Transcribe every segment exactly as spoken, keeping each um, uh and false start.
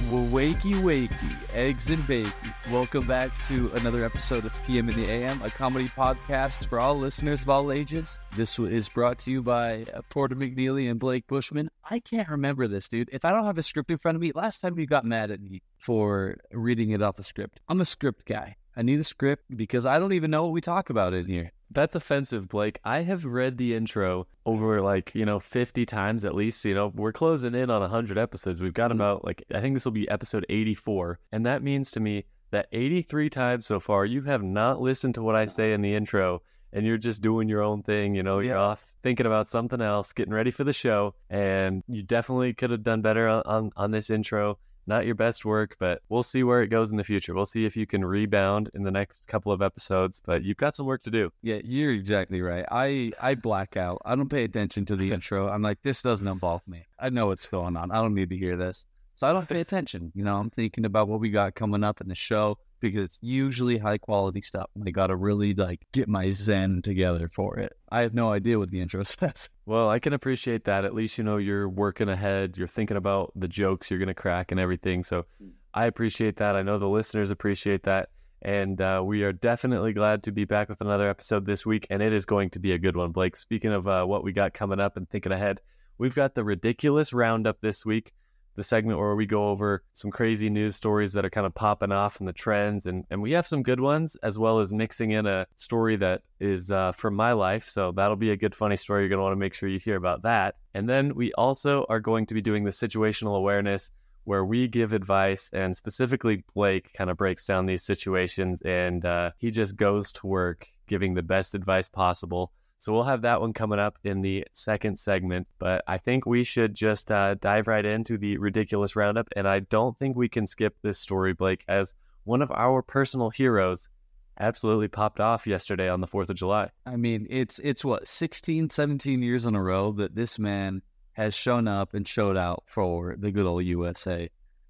Well, wakey, wakey, eggs and bacon. Welcome back to another episode of P M in the A M, a comedy podcast for all listeners of all ages. This is brought to you by Porter McNeely and Blake Bushman. I can't remember this, dude. If I don't have a script in front of me, last time you got mad at me for reading it off the script. I'm a script guy. I need a script because I don't even know what we talk about in here. That's offensive, Blake. I have read the intro over like, you know, fifty times at least. You know, we're closing in on one hundred episodes. We've got about like, I think this will be episode eighty-four. And that means to me that eighty-three times so far, you have not listened to what I say in the intro. And you're just doing your own thing. You know, you're off thinking about something else, getting ready for the show. And you definitely could have done better on, on, on this intro. Not your best work, but we'll see where it goes in the future. We'll see if you can rebound in the next couple of episodes, but you've got some work to do. Yeah, you're exactly right. I, I black out. I don't pay attention to the intro. I'm like, this doesn't involve me. I know what's going on. I don't need to hear this. So I don't pay attention. You know, I'm thinking about what we got coming up in the show because it's usually high quality stuff. And I got to really like get my zen together for it. I have no idea what the intro says. Well, I can appreciate that. At least, you know, you're working ahead. You're thinking about the jokes you're going to crack and everything. So I appreciate that. I know the listeners appreciate that. And uh, we are definitely glad to be back with another episode this week. And it is going to be a good one, Blake. Speaking of uh, what we got coming up and thinking ahead, we've got the Ridiculous Roundup this week. The segment where we go over some crazy news stories that are kind of popping off in the trends. And, and we have some good ones, as well as mixing in a story that is uh, from my life. So that'll be a good, funny story. You're going to want to make sure you hear about that. And then we also are going to be doing the situational awareness, where we give advice, and specifically Blake kind of breaks down these situations, and uh, he just goes to work giving the best advice possible. So we'll have that one coming up in the second segment, but I think we should just uh, dive right into the Ridiculous Roundup, and I don't think we can skip this story, Blake, as one of our personal heroes absolutely popped off yesterday on the fourth of July. I mean, it's, it's what, sixteen, seventeen years in a row that this man has shown up and showed out for the good old U S A.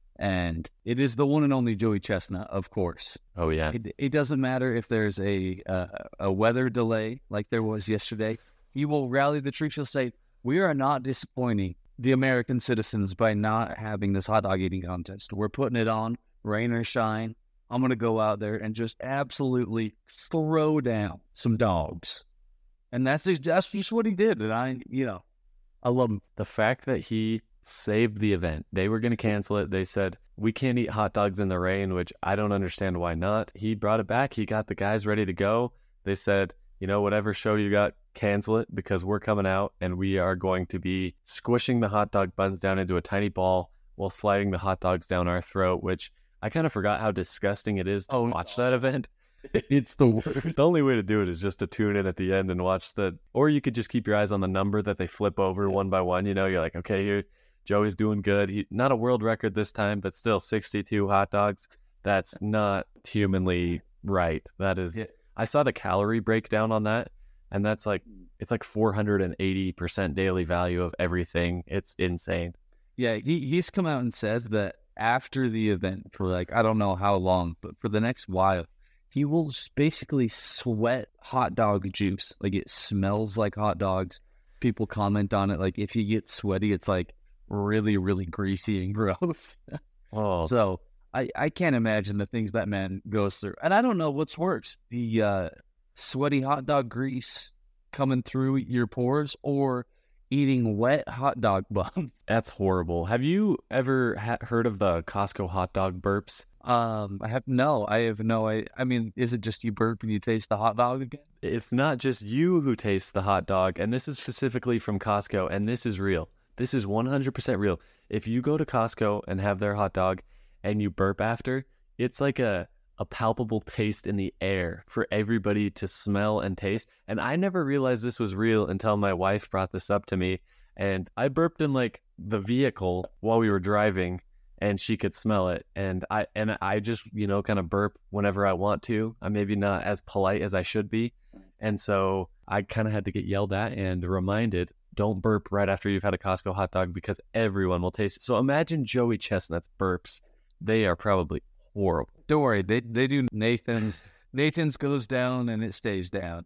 And it is the one and only Joey Chestnut, of course. Oh, yeah. It, it doesn't matter if there's a uh, a weather delay like there was yesterday. He will rally the troops. He'll say, we are not disappointing the American citizens by not having this hot dog eating contest. We're putting it on, rain or shine. I'm going to go out there and just absolutely throw down some dogs. And that's, that's just what he did. And I, you know, I love him. The fact that he saved the event. They were going to cancel it. They said, we can't eat hot dogs in the rain, which I don't understand why not. He brought it back. He got the guys ready to go. They said, you know, whatever show you got, cancel it because we're coming out and we are going to be squishing the hot dog buns down into a tiny ball while sliding the hot dogs down our throat, which I kind of forgot how disgusting it is to oh, watch that event. It's the worst. The only way to do it is just to tune in at the end and watch the, or you could just keep your eyes on the number that they flip over one by one. You know, you're like, okay, here, Joey's doing good. He not a world record this time, but still sixty-two hot dogs. That's not humanly right. That is, yeah. I saw the calorie breakdown on that, and that's like, it's like four hundred eighty percent daily value of everything. It's insane. Yeah, he, he's come out and says that after the event for like, I don't know how long, but for the next while, he will basically sweat hot dog juice. Like it smells like hot dogs. People comment on it. Like if he gets sweaty, it's like really, really greasy and gross. Oh, so I, I can't imagine the things that man goes through. And I don't know what's worse, the uh, sweaty hot dog grease coming through your pores or eating wet hot dog buns. That's horrible. Have you ever ha- heard of the Costco hot dog burps? Um, I have no, I have no, I, I mean, is it just you burp and you taste the hot dog again? It's not just you who tastes the hot dog, and this is specifically from Costco, and this is real. This is one hundred percent real. If you go to Costco and have their hot dog and you burp after, it's like a, a palpable taste in the air for everybody to smell and taste. And I never realized this was real until my wife brought this up to me. And I burped in like the vehicle while we were driving, and she could smell it. And I and I just, you know, kind of burp whenever I want to. I'm maybe not as polite as I should be. And so I kind of had to get yelled at and reminded, don't burp right after you've had a Costco hot dog because everyone will taste it. So imagine Joey Chestnut's burps. They are probably horrible. Don't worry. They they do Nathan's. Nathan's goes down and it stays down.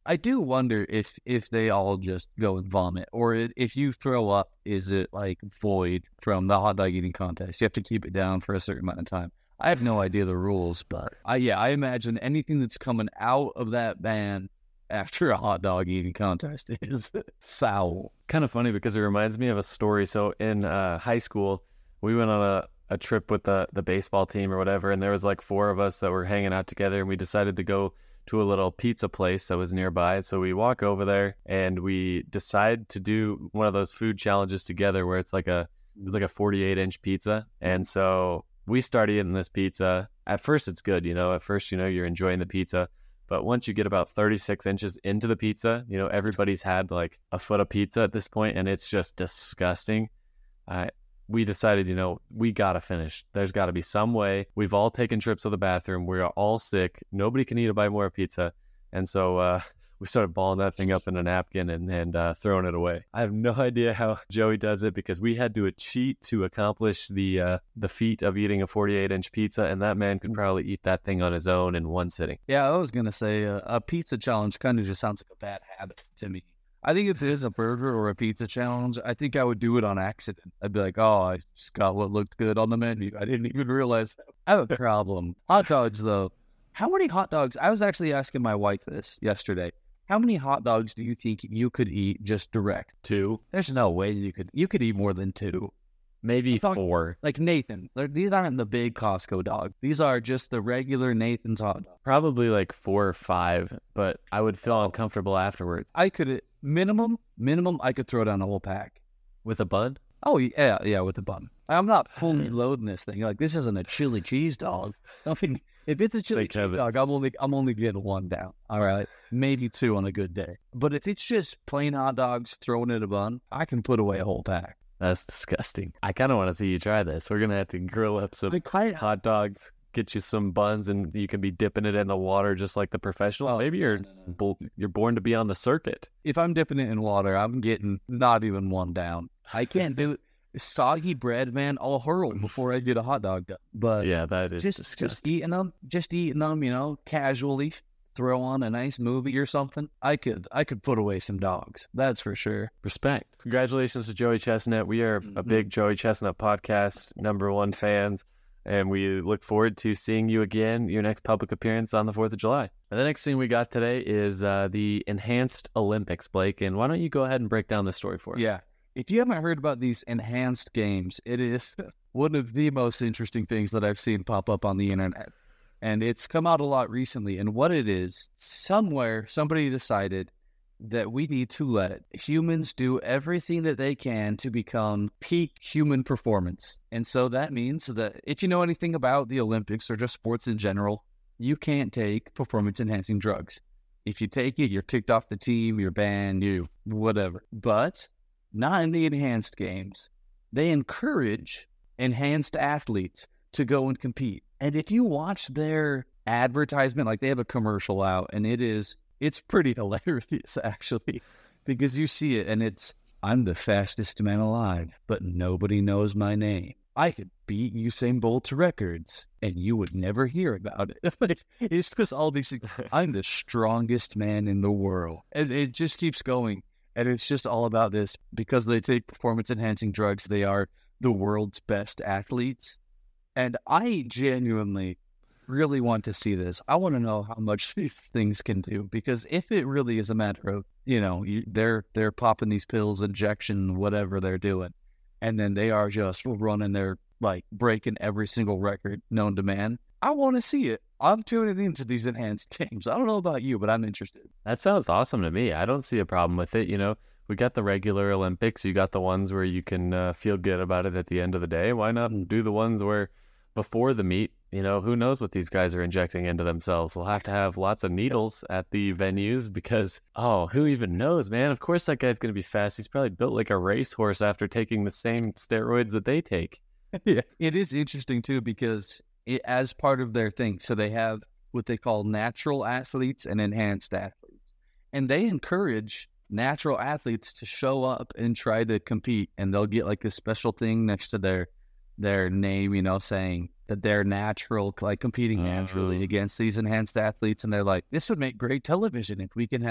I do wonder if if they all just go and vomit, or it, if you throw up, is it like void from the hot dog eating contest? You have to keep it down for a certain amount of time. I have no idea the rules, but I yeah, I imagine anything that's coming out of that van after a hot dog eating contest is foul. Kind of funny because it reminds me of a story. So in uh, high school, we went on a, a trip with the, the baseball team or whatever, and there was like four of us that were hanging out together, and we decided to go to a little pizza place that was nearby. So we walk over there and we decide to do one of those food challenges together where it's like a it was like a forty-eight inch pizza. And so we start eating this pizza. At first it's good, you know, at first, you know, you're enjoying the pizza. But once you get about thirty-six inches into the pizza, you know, everybody's had like a foot of pizza at this point, and it's just disgusting. Uh, we decided, you know, we got to finish. There's got to be some way. We've all taken trips to the bathroom. We're all sick. Nobody can eat a bite more pizza. And so uh, we started balling that thing up in a napkin and, and uh, throwing it away. I have no idea how Joey does it because we had to cheat to accomplish the uh, the feat of eating a forty-eight inch pizza, and that man could probably eat that thing on his own in one sitting. Yeah, I was going to say uh, a pizza challenge kind of just sounds like a bad habit to me. I think if it is a burger or a pizza challenge, I think I would do it on accident. I'd be like, oh, I just got what looked good on the menu. I didn't even realize that. I have a problem. Hot dogs, though. How many hot dogs? I was actually asking my wife this yesterday. How many hot dogs do you think you could eat just direct? Two. There's no way you could you could eat more than two. Maybe talking, four. Like Nathan's. They're, these aren't the big Costco dogs. These are just the regular Nathan's hot dog. Probably like four or five, but I would feel uncomfortable afterwards. I could, minimum, minimum, I could throw down a whole pack. With a bun? Oh, yeah, yeah, with a bun. I'm not fully loading this thing. Like, this isn't a chili cheese dog. I mean, if it's a chili Like cheese Kevin's. dog, I'm only, I'm only getting one down. All right, maybe two on a good day. But if it's just plain hot dogs thrown in a bun, I can put away a whole pack. That's disgusting. I kind of want to see you try this. We're going to have to grill up some Like, hot dogs, get you some buns, and you can be dipping it in the water just like the professionals. Oh, Maybe you're no, no, no. bo- you're born to be on the circuit. If I'm dipping it in water, I'm getting not even one down. I can't do it. Soggy bread, man, I'll hurl before I get a hot dog done. But Yeah, that is just, disgusting. just eating them, just eating them, you know, casually. Throw on a nice movie or something. I could, I could put away some dogs. That's for sure. Respect. Congratulations to Joey Chestnut. We are a Mhm. big Joey Chestnut podcast, number one fans, and we look forward to seeing you again, your next public appearance on the fourth of July. And the next thing we got today is uh, the Enhanced Olympics, Blake, and why don't you go ahead and break down the story for us? Yeah. If you haven't heard about these enhanced games, it is one of the most interesting things that I've seen pop up on the internet. And it's come out a lot recently. And what it is, somewhere somebody decided that we need to let humans do everything that they can to become peak human performance. And so that means that if you know anything about the Olympics or just sports in general, you can't take performance-enhancing drugs. If you take it, you're kicked off the team, you're banned, you whatever. But not in the enhanced games. They encourage enhanced athletes to go and compete. And if you watch their advertisement, like they have a commercial out, and it is, it's pretty hilarious, actually, because you see it and it's, I'm the fastest man alive, but nobody knows my name. I could beat Usain Bolt to records, and you would never hear about it. It's just all these things. I'm the strongest man in the world. And it just keeps going. And it's just all about this. Because they take performance-enhancing drugs, they are the world's best athletes. And I genuinely really want to see this. I want to know how much these things can do. Because if it really is a matter of, you know, you, they're they're popping these pills, injection, whatever they're doing, and then they are just running their, like, breaking every single record known to man, I want to see it. I'm tuning into these enhanced games. I don't know about you, but I'm interested. That sounds awesome to me. I don't see a problem with it. You know, we got the regular Olympics. You got the ones where you can uh, feel good about it at the end of the day. Why not do the ones where before the meet, you know, who knows what these guys are injecting into themselves? We'll have to have lots of needles at the venues because, oh, who even knows, man? Of course that guy's going to be fast. He's probably built like a racehorse after taking the same steroids that they take. Yeah, it is interesting, too, because it, as part of their thing, so they have what they call natural athletes and enhanced athletes. And they encourage natural athletes to show up and try to compete. And they'll get like this special thing next to their their name, you know, saying that they're natural, like competing naturally Oh. against these enhanced athletes. And they're like, this would make great television if we can have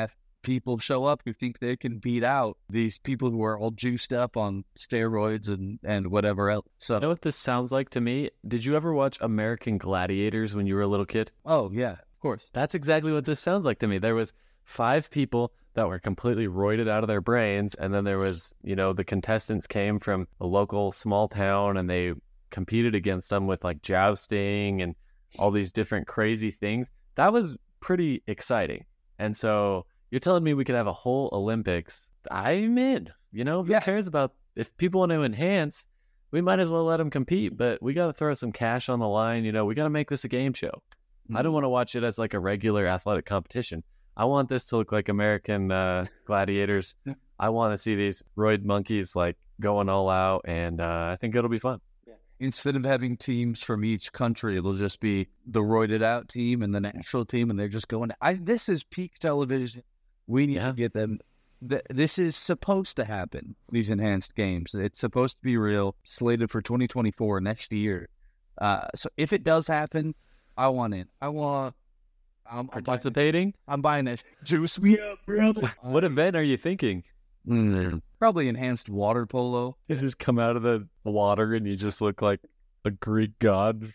people show up who think they can beat out these people who are all juiced up on steroids and, and whatever else. So, You know what this sounds like to me? Did you ever watch American Gladiators when you were a little kid? oh, yeah, of course. That's exactly what this sounds like to me. There was five people that were completely roided out of their brains, and then there was, you know, the contestants came from a local small town, and they competed against them with like jousting and all these different crazy things. That was pretty exciting. And so you're telling me we could have a whole Olympics? I'm in. You know, who Yeah. cares about if people want to enhance? We might as well let them compete, but we got to throw some cash on the line. You know, we got to make this a game show. I don't want to watch it as like a regular athletic competition. I want this to look like American uh, Gladiators. I want to see these roid monkeys like going all out, and uh, I think it'll be fun. Instead of having teams from each country, it'll just be the roided out team and the national team, and they're just going. I this is peak television. We need Yeah. to get them. Th- this is supposed to happen. These enhanced games. It's supposed to be real. Slated for twenty twenty-four next year. Uh, so if it does happen, I want in. I want. I'm, I'm buying it. Participating? I'm buying it. Juice me up, brother. What event are you thinking? Mm, probably enhanced water polo. You just come out of the water and you just look like a Greek god.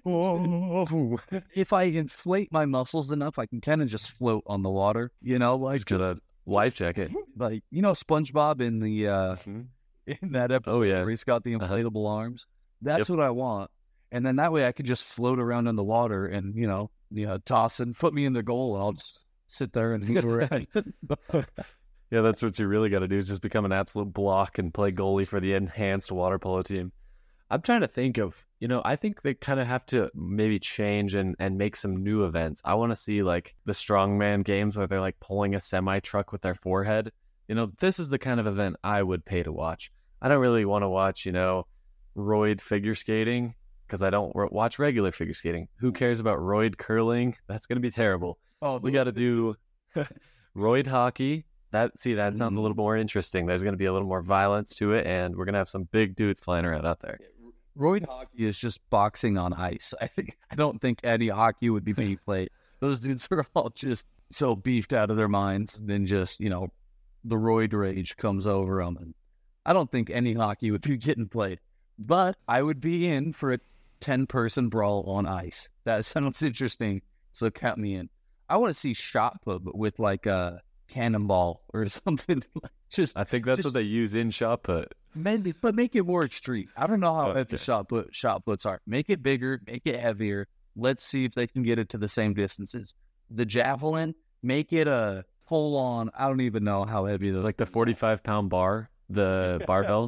If I inflate my muscles enough, I can kind of just float on the water. You know, like Just get a life jacket. like you know SpongeBob in the uh in that episode Oh, yeah. where he's got the Uh-huh. inflatable arms. That's Yep. what I want. And then that way I could just float around in the water and, you know, you know, toss and put me in the goal and I'll just sit there and hang around. Yeah, that's what you really got to do is just become an absolute block and play goalie for the enhanced water polo team. I'm trying to think of, you know, I think they kind of have to maybe change and, and make some new events. I want to see like the strongman games where they're like pulling a semi truck with their forehead. You know, this is the kind of event I would pay to watch. I don't really want to watch, you know, roid figure skating because I don't r- watch regular figure skating. Who cares about roid curling? That's going to be terrible. Oh, We got to do roid hockey. That see, that sounds a Mhm. little more interesting. There's going to be a little more violence to it, and we're going to have some big dudes flying around out there. roid hockey is just boxing on ice. I think I don't think any hockey would be being played. Those dudes are all just so beefed out of their minds. Then just, you know, the roid rage comes over them. And I don't think any hockey would be getting played. But I would be in for a ten-person brawl on ice. That sounds interesting, so count me in. I want to see shot put but with like a cannonball or something. Just I think that's Just- what they use in shot put. maybe, but make it more extreme. I don't know how Okay. the shot put shot puts are. Make it bigger, make it heavier. Let's see if they can get it to the same distances. The javelin, make it a full on. I don't even know how heavy those Like the things are. forty-five pound bar, the barbell.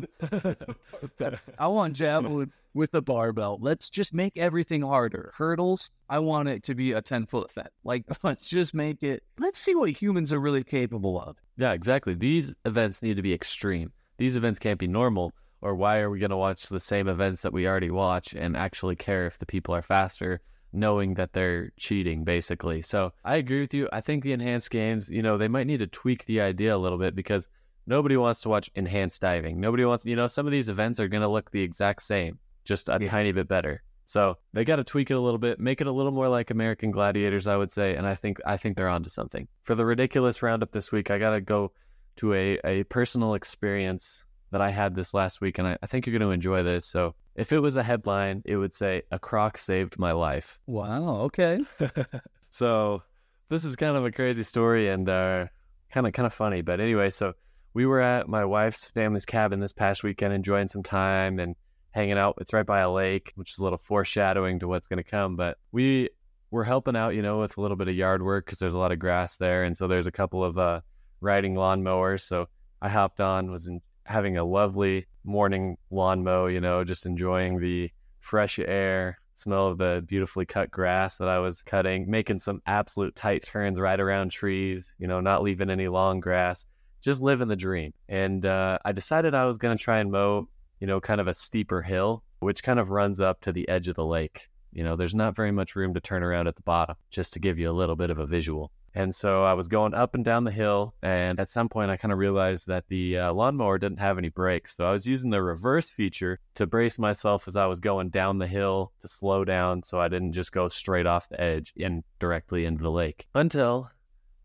I want javelin with a barbell. Let's just make everything harder. Hurdles, I want it to be a ten foot fence. Like, let's just make it. Let's see what humans are really capable of. Yeah, exactly. These events need to be extreme. These events can't be normal, or why are we going to watch the same events that we already watch and actually care if the people are faster, knowing that they're cheating, basically? So I agree with you. I think the enhanced games, you know, they might need to tweak the idea a little bit because nobody wants to watch enhanced diving. Nobody wants, you know, some of these events are going to look the exact same, just a Yeah. tiny bit better. So they got to tweak it a little bit, make it a little more like American Gladiators, I would say. And I think I think they're onto something. For the ridiculous roundup this week, I got to go to a, a personal experience that I had this last week, and I, I think you're going to enjoy this. So if it was a headline, it would say, "A croc saved my life." Wow. Okay. So this is kind of a crazy story and uh, kind of kind of funny. But anyway, so we were at my wife's family's cabin this past weekend, enjoying some time and hanging out. It's right by a lake, which is a little foreshadowing to what's going to come. But we were helping out, you know, with a little bit of yard work because there's a lot of grass there. And so there's a couple of uh, riding lawnmowers. So I hopped on, was in, having a lovely morning lawn mow, you know, just enjoying the fresh air, smell of the beautifully cut grass that I was cutting, making some absolute tight turns right around trees, you know, not leaving any long grass, just living the dream. And uh, I decided I was going to try and mow, you know, kind of a steeper hill, which kind of runs up to the edge of the lake. You know, there's not very much room to turn around at the bottom, just to give you a little bit of a visual. And so I was going up and down the hill, and at some point I kind of realized that the uh, lawnmower didn't have any brakes. So I was using the reverse feature to brace myself as I was going down the hill to slow down so I didn't just go straight off the edge and directly into the lake. Until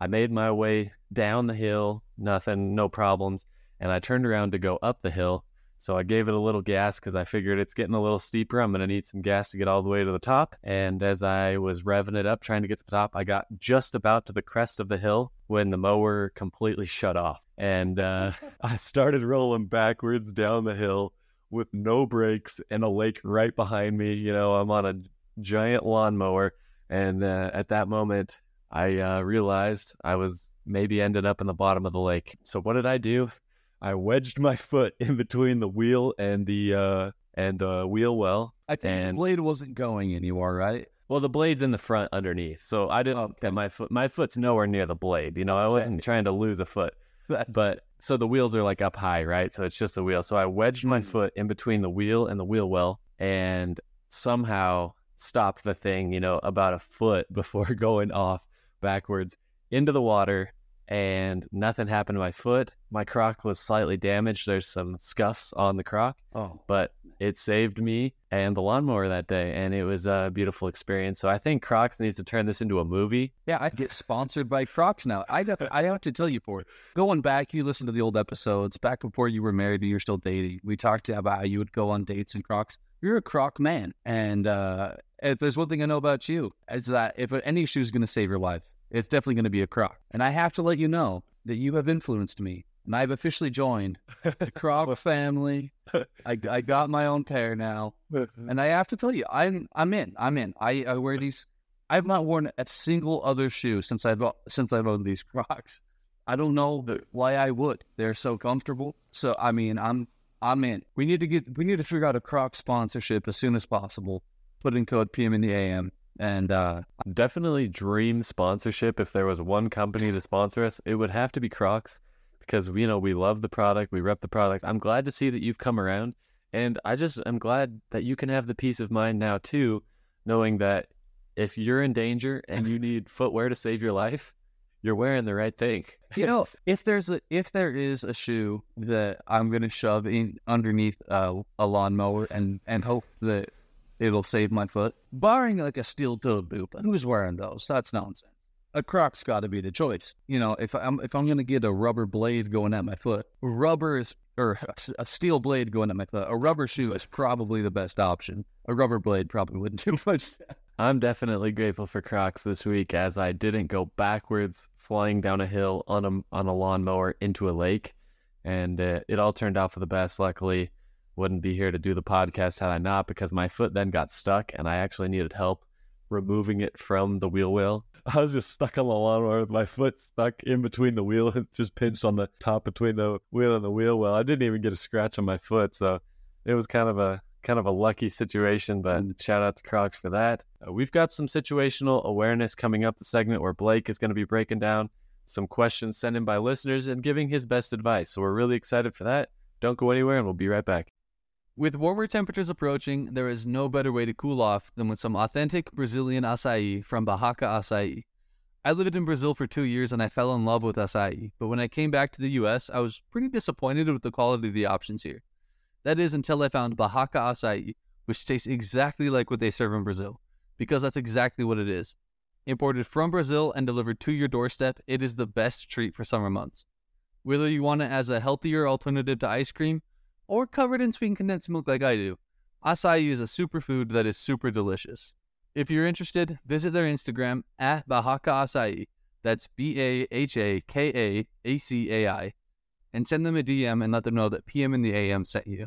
I made my way down the hill, nothing, no problems. And I turned around to go up the hill. So I gave it a little gas because I figured it's getting a little steeper. I'm going to need some gas to get all the way to the top. And as I was revving it up, trying to get to the top, I got just about to the crest of the hill when the mower completely shut off. And uh, I started rolling backwards down the hill with no brakes and a lake right behind me. You know, I'm on a giant lawnmower. And uh, at that moment, I uh, realized I was maybe ended up in the bottom of the lake. So what did I do? I wedged my foot in between the wheel and the uh, and the wheel well. I think and, the blade wasn't going anywhere, right? Well, the blade's in the front underneath, so I didn't okay. get my foot. My foot's nowhere near the blade. You know, I wasn't okay. trying to lose a foot. But so the wheels are like up high, right? So it's just the wheel. So I wedged my foot in between the wheel and the wheel well, and somehow stopped the thing, you know, about a foot before going off backwards into the water. And nothing happened to my foot. My croc was slightly damaged. There's some scuffs on the croc, oh. but it saved me and the lawnmower that day, and it was a beautiful experience. So I think Crocs needs to turn this into a movie. Yeah, I get sponsored by Crocs now. I got, I have to tell you, for it. Going back, you listen to the old episodes, back before you were married and you're still dating, we talked about how you would go on dates in Crocs. You're a Croc man. And uh, if there's one thing I know about you, is that if any shoe is going to save your life, it's definitely going to be a Croc. And I have to let you know that you have influenced me. And I've officially joined the Croc family. I, I got my own pair now. And I have to tell you, I'm I'm in. I'm in. I, I wear these. I've not worn a single other shoe since I've since I've owned these Crocs. I don't know why I would. They're so comfortable. So I mean, I'm I'm in. We need to get we need to figure out a Croc sponsorship as soon as possible. Put in code P M in the A M. And uh, definitely dream sponsorship. If there was one company to sponsor us, it would have to be Crocs, because, you know, we love the product, we rep the product. I'm glad to see that you've come around, and I just am glad that you can have the peace of mind now too, knowing that if you're in danger and you need footwear to save your life, you're wearing the right thing. You know, if there's a if there is a shoe that I'm gonna shove in underneath uh, a lawnmower and and hope that it'll save my foot, barring like a steel-toed boot, but who's wearing those? That's nonsense. A Croc's got to be the choice. You know, if I'm if I'm gonna get a rubber blade going at my foot, rubber is or a steel blade going at my foot, a rubber shoe is probably the best option. A rubber blade probably wouldn't do much. I'm definitely grateful for Crocs this week, as I didn't go backwards flying down a hill on a on a lawnmower into a lake, and uh, it all turned out for the best. Luckily, wouldn't be here to do the podcast had I not, because my foot then got stuck and I actually needed help removing it from the wheel well. I was just stuck on the lawnmower with my foot stuck in between the wheel and just pinched on the top between the wheel and the wheel well. I didn't even get a scratch on my foot, so it was kind of a kind of a lucky situation, but shout out to Crocs for that. Uh, we've got some situational awareness coming up, the segment where Blake is going to be breaking down some questions sent in by listeners and giving his best advice. So we're really excited for that. Don't go anywhere, and we'll be right back. With warmer temperatures approaching, there is no better way to cool off than with some authentic Brazilian acai from Barraca Acai. I lived in Brazil for two years and I fell in love with acai, but when I came back to the U S, I was pretty disappointed with the quality of the options here. That is until I found Barraca Acai, which tastes exactly like what they serve in Brazil, because that's exactly what it is. Imported from Brazil and delivered to your doorstep, it is the best treat for summer months. Whether you want it as a healthier alternative to ice cream, or covered in sweetened condensed milk like I do, acai is a superfood that is super delicious. If you're interested, visit their Instagram at Barraca Acai, that's B A H A K A A C A I, and send them a D M and let them know that P M in the A M sent you.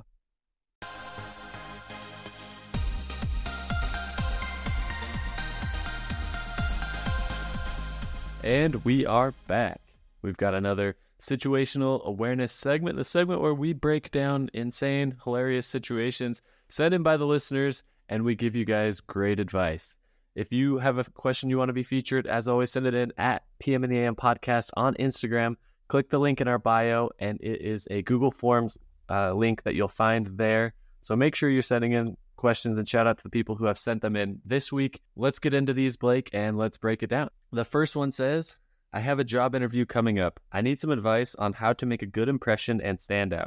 And we are back. We've got another situational awareness segment, the segment where we break down insane, hilarious situations sent in by the listeners, and we give you guys great advice. If you have a question you want to be featured, as always, send it in at P M in the A M Podcast on Instagram. Click the link in our bio, and it is a Google Forms uh, link that you'll find there. So make sure you're sending in questions, and shout out to the people who have sent them in this week. Let's get into these, Blake, and let's break it down. The first one says, I have a job interview coming up. I need some advice on how to make a good impression and stand out.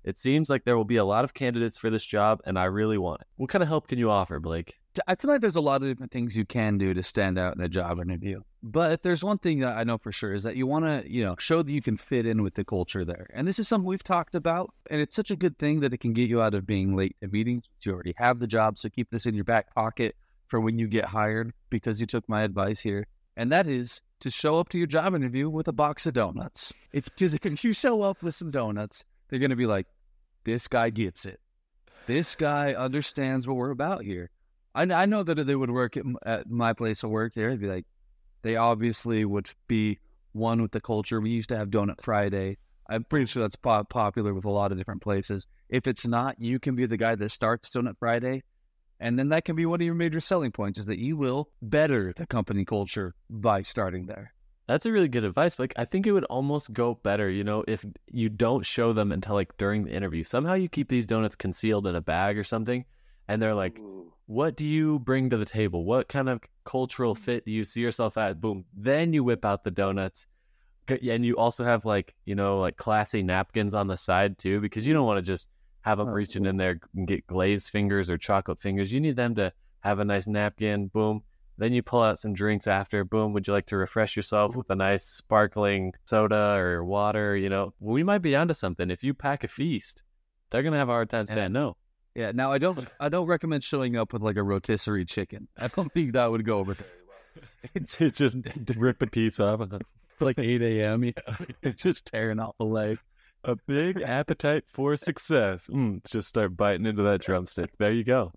It seems like there will be a lot of candidates for this job, and I really want it. What kind of help can you offer, Blake? I feel like there's a lot of different things you can do to stand out in a job interview. But if there's one thing that I know for sure is that you want to, you know, show that you can fit in with the culture there. And this is something we've talked about. And it's such a good thing that it can get you out of being late to meetings. You already have the job. So keep this in your back pocket for when you get hired, because you took my advice here. And that is to show up to your job interview with a box of donuts. Because if, if you show up with some donuts, they're going to be like, this guy gets it. This guy understands what we're about here. I, I know that if they would work at, at my place of work there, it'd be like, they obviously would be one with the culture. We used to have Donut Friday. I'm pretty sure that's pop- popular with a lot of different places. If it's not, you can be the guy that starts Donut Friday. And then that can be one of your major selling points, is that you will better the company culture by starting there. That's a really good advice. Like, I think it would almost go better, you know, if you don't show them until like during the interview. Somehow you keep these donuts concealed in a bag or something, and they're like, what do you bring to the table? What kind of cultural fit do you see yourself at? Boom. Then you whip out the donuts. And you also have like, you know, like classy napkins on the side too, because you don't want to just have them reaching in there and get glazed fingers or chocolate fingers. You need them to have a nice napkin. Boom. Then you pull out some drinks after. Boom. Would you like to refresh yourself with a nice sparkling soda or water? You know, we might be onto something. If you pack a feast, they're going to have a hard time saying no. Yeah, now I don't I don't recommend showing up with like a rotisserie chicken. I don't think that would go over very well. It's, it's just rip a piece off. It's like eight a.m. Yeah, it's just tearing off the leg. A big appetite for success. Mm, just start biting into that drumstick. There you go.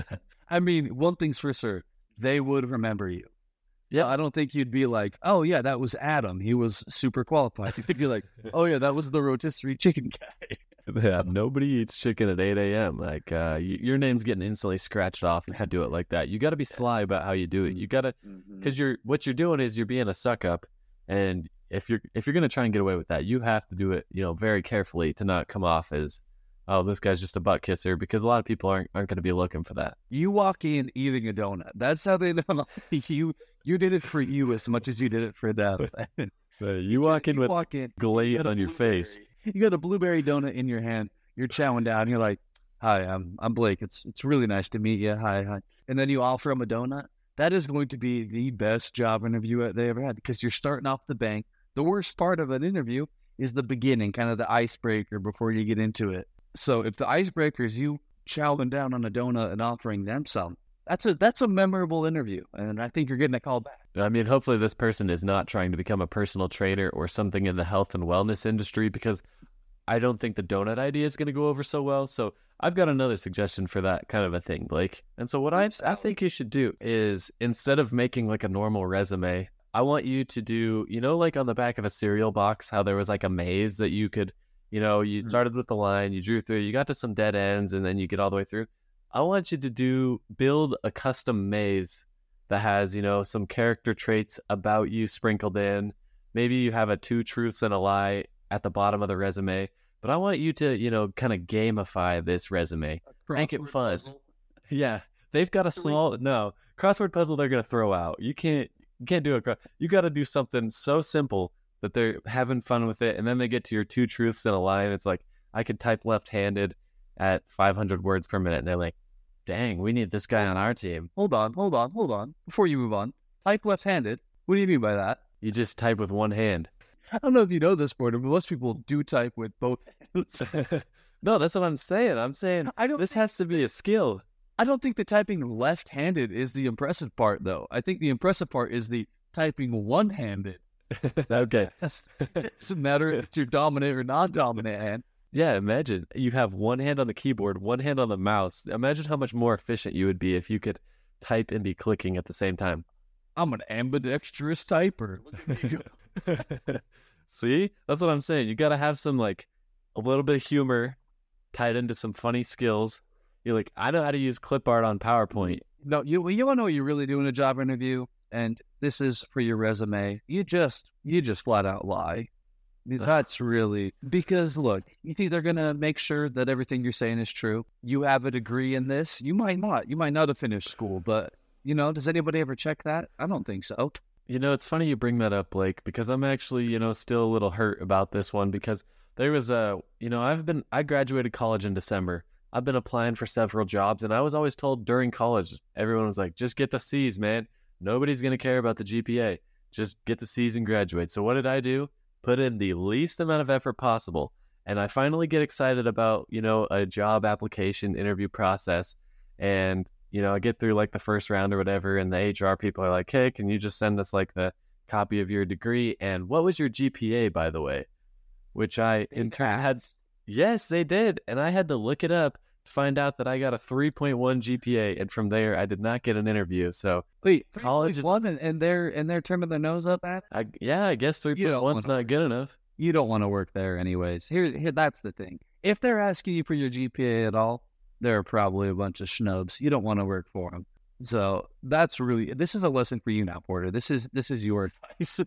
I mean, one thing's for sure, they would remember you. Yeah, I don't think you'd be like, oh yeah, that was Adam. He was super qualified. You'd be like, oh yeah, that was the rotisserie chicken guy. Yeah, nobody eats chicken at eight a.m. Like, uh, y- your name's getting instantly scratched off if you do it like that. You got to be sly about how you do it. You got to, because you're what you're doing is you're being a suck up, and if you're if you're gonna try and get away with that, you have to do it, you know, very carefully to not come off as, oh, this guy's just a butt kisser, because a lot of people aren't aren't gonna be looking for that. You walk in eating a donut. That's how they know you. You did it for you as much as you did it for them. You walk in you with walk in, glaze on your face. You got a blueberry donut in your hand. You're chowing down. You're like, "Hi, I'm I'm Blake. It's it's really nice to meet you. Hi, hi." And then you offer them a donut. That is going to be the best job interview they ever had, because you're starting off the bank. The worst part of an interview is the beginning, kind of the icebreaker before you get into it. So if the icebreaker is you chowing down on a donut and offering them some, that's a that's a memorable interview, and I think you're getting a call back. I mean, hopefully this person is not trying to become a personal trainer or something in the health and wellness industry, because I don't think the donut idea is going to go over so well. So I've got another suggestion for that kind of a thing, Blake. And so what I, I think you should do is, instead of making like a normal resume, I want you to do, you know, like on the back of a cereal box, how there was like a maze that you could, you know, you started with the line, you drew through, you got to some dead ends, and then you get all the way through. I want you to do, build a custom maze that has, you know, some character traits about you sprinkled in. Maybe you have a two truths and a lie at the bottom of the resume. But I want you to, you know, kind of gamify this resume. Make it fun. Puzzle. Yeah. They've got a small, no, crossword puzzle they're going to throw out. You can't, you can't do it. You got to do something so simple that they're having fun with it. And then they get to your two truths and a lie. And it's like, I could type left-handed at five hundred words per minute. And they're like, dang, we need this guy on our team. Hold on, hold on, hold on. Before you move on, type left-handed. What do you mean by that? You just type with one hand. I don't know if you know this, Porter, but most people do type with both hands. No, that's what I'm saying. I'm saying I don't this think, has to be a skill. I don't think the typing left-handed is the impressive part, though. I think the impressive part is the typing one-handed. Okay. It doesn't matter if it's your dominant or non-dominant hand. Yeah, imagine you have one hand on the keyboard, one hand on the mouse. Imagine how much more efficient you would be if you could type and be clicking at the same time. I'm an ambidextrous typer. Look at me go. See? That's what I'm saying. You got to have some, like, a little bit of humor tied into some funny skills. You're like, I know how to use clip art on PowerPoint. No, you you want to know what you really do in a job interview? And this is for your resume. You just, you just flat out lie. That's really, because look, you think they're going to make sure that everything you're saying is true? You have a degree in this? You might not. You might not have finished school, but, you know, does anybody ever check that? I don't think so. You know, it's funny you bring that up, Blake, because I'm actually, you know, still a little hurt about this one, because There was a, you know, I've been, I graduated college in December. I've been applying for several jobs, and I was always told during college, everyone was like, just get the C's, man. Nobody's going to care about the G P A. Just get the C's and graduate. So what did I do? Put in the least amount of effort possible. And I finally get excited about, you know, a job application interview process. And, you know, I get through like the first round or whatever, and the H R people are like, hey, can you just send us like the copy of your degree? And what was your G P A, by the way? Which I in turn had, yes, they did. And I had to look it up to find out that I got a three point one G P A. And from there, I did not get an interview. So Wait, college is one, and they're and they're turning their nose up at it? I, yeah, I guess three point one's not good enough. You don't want to work there anyways. Here, here, that's the thing. If they're asking you for your G P A at all, they're probably a bunch of schnubs. You don't want to work for them. So that's really, this is a lesson for you now, Porter. This is this is your advice.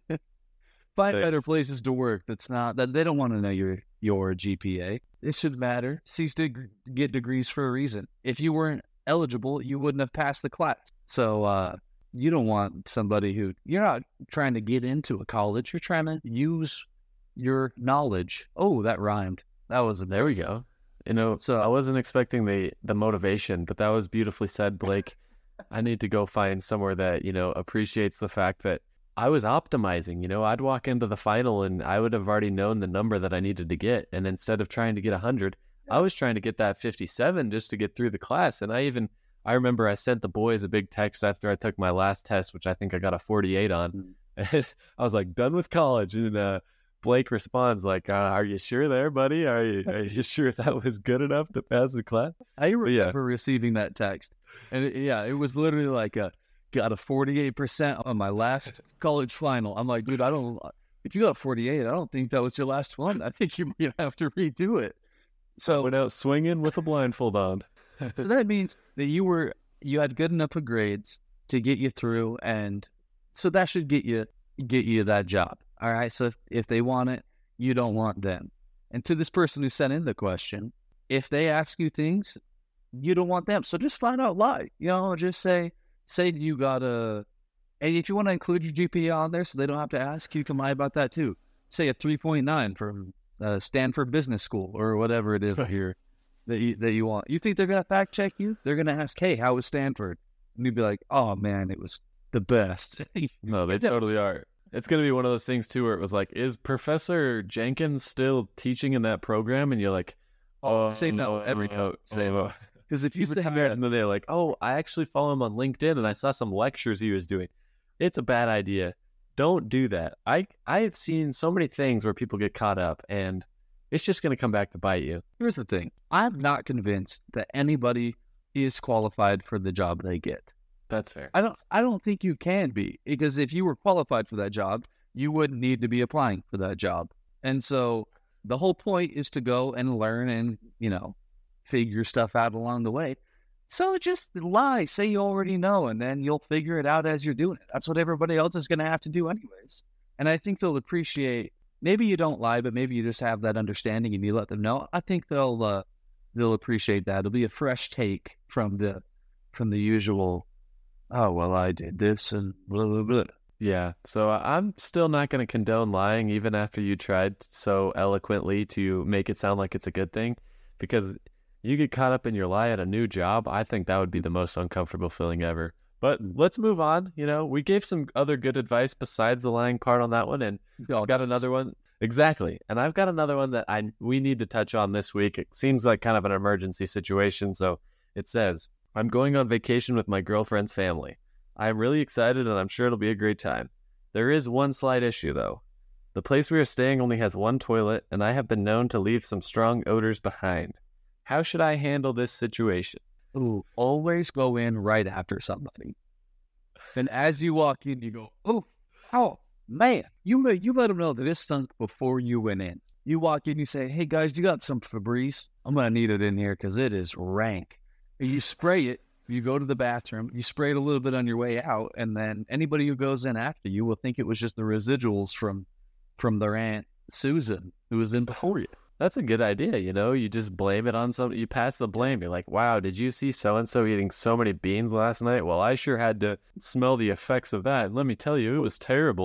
Find Thanks. better places to work. That's not that they don't want to know your your G P A. It should matter. Cease to get degrees for a reason. If you weren't eligible, you wouldn't have passed the class. So uh, you don't want somebody who, you're not trying to get into a college. You're trying to use your knowledge. Oh, that rhymed. That was There we go. You know, So- I wasn't expecting the the motivation, but that was beautifully said, Blake. I need to go find somewhere that, you know, appreciates the fact that I was optimizing. You know, I'd walk into the final and I would have already known the number that I needed to get. And instead of trying to get one hundred, I was trying to get that fifty-seven just to get through the class. And I even, I remember I sent the boys a big text after I took my last test, which I think I got a forty-eight on. And I was like, done with college. And uh, Blake responds like, uh, are you sure there, buddy? Are you, are you sure that was good enough to pass the class? I yeah. remember receiving that text. And it, yeah, it was literally like a, got a forty-eight percent on my last college final. I'm like, dude, I don't, if you got a forty-eight, I don't think that was your last one. I think you're going to have to redo it. So, Went out swinging with a blindfold on. so that means that you were, you had good enough of grades to get you through. And so that should get you, get you that job. All right. So if, if they want it, you don't want them. And to this person who sent in the question, if they ask you things, you don't want them. So just find out lie. You know, just say, say you got a, and if you want to include your G P A on there so they don't have to ask, you can lie about that too. Say a three point nine from uh, Stanford Business School or whatever it is here that you, that you want. You think they're going to fact check you? They're going to ask, hey, how was Stanford? And you'd be like, oh man, it was the best. No, they totally are. It's going to be one of those things too where it was like, is Professor Jenkins still teaching in that program? And you're like, oh, say no every time. Say no. Because if you He's say retired, and then they're like, oh, I actually follow him on LinkedIn and I saw some lectures he was doing. It's a bad idea. Don't do that. I I've seen so many things where people get caught up and it's just going to come back to bite you. Here's the thing. I'm not convinced that anybody is qualified for the job they get. That's fair. I don't I don't think you can be, because if you were qualified for that job, you wouldn't need to be applying for that job. And so the whole point is to go and learn and, you know, figure stuff out along the way. So just lie, say you already know, and then you'll figure it out as you're doing it. That's what everybody else is going to have to do anyways. And I think they'll appreciate, maybe you don't lie, but maybe you just have that understanding and you let them know. I think they'll uh, they'll appreciate that. It'll be a fresh take from the from the usual, oh, well, I did this and blah, blah, blah. Yeah. So I'm still not going to condone lying, even after you tried so eloquently to make it sound like it's a good thing, because you get caught up in your lie at a new job. I think that would be the most uncomfortable feeling ever. But let's move on. You know, we gave some other good advice besides the lying part on that one. And I've got another one. Exactly. And I've got another one that I we need to touch on this week. It seems like kind of an emergency situation. So it says, I'm going on vacation with my girlfriend's family. I'm really excited and I'm sure it'll be a great time. There is one slight issue though. The place we are staying only has one toilet and I have been known to leave some strong odors behind. How should I handle this situation? Ooh, always go in right after somebody. And as you walk in, you go, oh, oh, man. You let, you let them know that it stunk before you went in. You walk in, you say, hey, guys, you got some Febreze? I'm going to need it in here because it is rank. And you spray it. You go to the bathroom. You spray it a little bit on your way out. And then anybody who goes in after you will think it was just the residuals from, from their Aunt Susan who was in before you. That's a good idea, you know? You just blame it on somebody. You pass the blame. You're like, wow, did you see so-and-so eating so many beans last night? Well, I sure had to smell the effects of that. And let me tell you, it was terrible.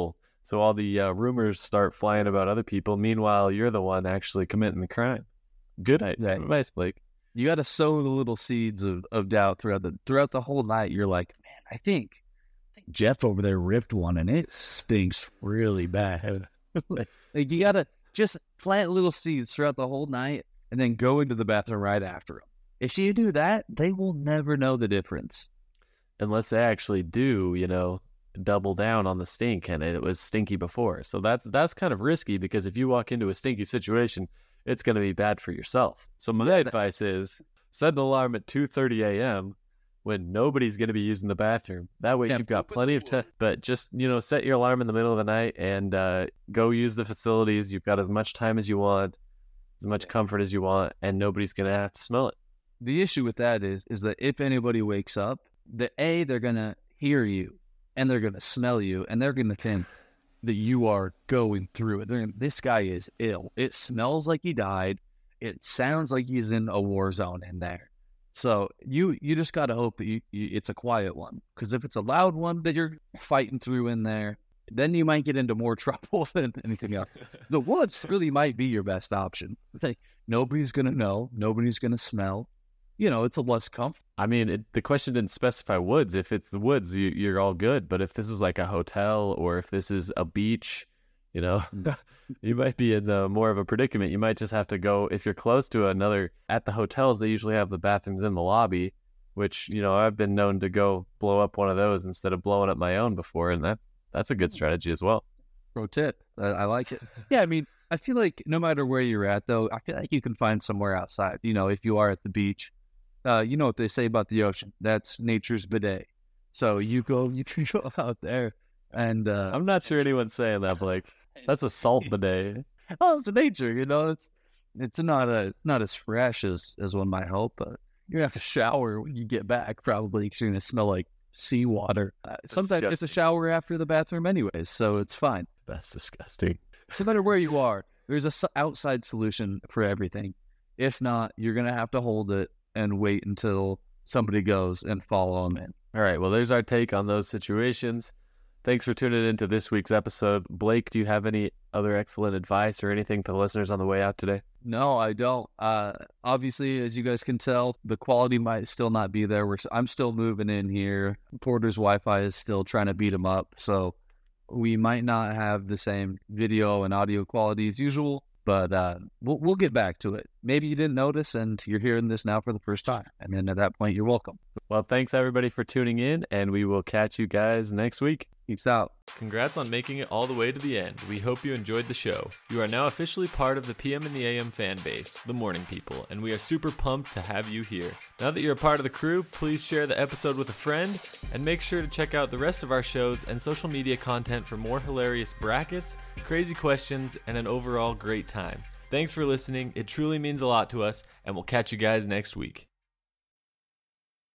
So all the uh, rumors start flying about other people. Meanwhile, you're the one actually committing the crime. Good advice, Blake. You got to sow the little seeds of, of doubt throughout the throughout the whole night. You're like, man, I think, I think Jeff over there ripped one, and it stinks really bad. like, like you got to just plant little seeds throughout the whole night, and then go into the bathroom right after them. If you do that, they will never know the difference. Unless they actually do, you know, double down on the stink, and it was stinky before. So that's that's kind of risky, because if you walk into a stinky situation, it's going to be bad for yourself. So my advice is set an alarm at two thirty a.m. when nobody's going to be using the bathroom. That way yeah, you've got plenty of time. But just, you know, set your alarm in the middle of the night and uh, go use the facilities. You've got as much time as you want, as much comfort as you want, and nobody's going to have to smell it. The issue with that is, is that if anybody wakes up, the A, they're going to hear you, and they're going to smell you, and they're going to think that you are going through it. They're, this guy is ill. It smells like he died. It sounds like he's in a war zone in there. So you you just got to hope that you, you, it's a quiet one. Because if it's a loud one that you're fighting through in there, then you might get into more trouble than anything else. The woods really might be your best option. Like, nobody's going to know. Nobody's going to smell. You know, it's a less comfort. I mean, it, the question didn't specify woods. If it's the woods, you, you're all good. But if this is like a hotel, or if this is a beach, you know, you might be in the, more of a predicament. You might just have to go, if you're close to another, at the hotels, they usually have the bathrooms in the lobby, which, you know, I've been known to go blow up one of those instead of blowing up my own before. And that's, that's a good strategy as well. Pro tip. I, I like it. Yeah, I mean, I feel like no matter where you're at, though, I feel like you can find somewhere outside. You know, if you are at the beach, Uh, you know what they say about the ocean. That's nature's bidet. So you go, you can go out there, and uh, I'm not sure anyone's saying that, Blake. That's a salt bidet. Oh, it's nature, you know. It's it's not a not as fresh as as one might hope, but you're gonna have to shower when you get back, probably, because you're gonna smell like seawater. Uh, sometimes it's a shower after the bathroom, anyways, so it's fine. That's disgusting. So no matter where you are, there's a s- outside solution for everything. If not, you're gonna have to hold it and wait until somebody goes and follow them in. All right, well, there's our take on those situations. Thanks for tuning into this week's episode. Blake, do you have any other excellent advice or anything for the listeners on the way out today? No, I don't. Uh, obviously, as you guys can tell, the quality might still not be there. We're, I'm still moving in here. Porter's Wi-Fi is still trying to beat him up, so we might not have the same video and audio quality as usual. But uh, we'll we'll get back to it. Maybe you didn't notice, and you're hearing this now for the first time. And then at that point, you're welcome. Well, thanks everybody for tuning in, and we will catch you guys next week. Peace out. Congrats on making it all the way to the end. We hope you enjoyed the show. You are now officially part of the P M and the A M fan base, the Morning People, and we are super pumped to have you here. Now that you're a part of the crew, please share the episode with a friend, and make sure to check out the rest of our shows and social media content for more hilarious brackets, crazy questions, and an overall great time. Thanks for listening. It truly means a lot to us, and we'll catch you guys next week.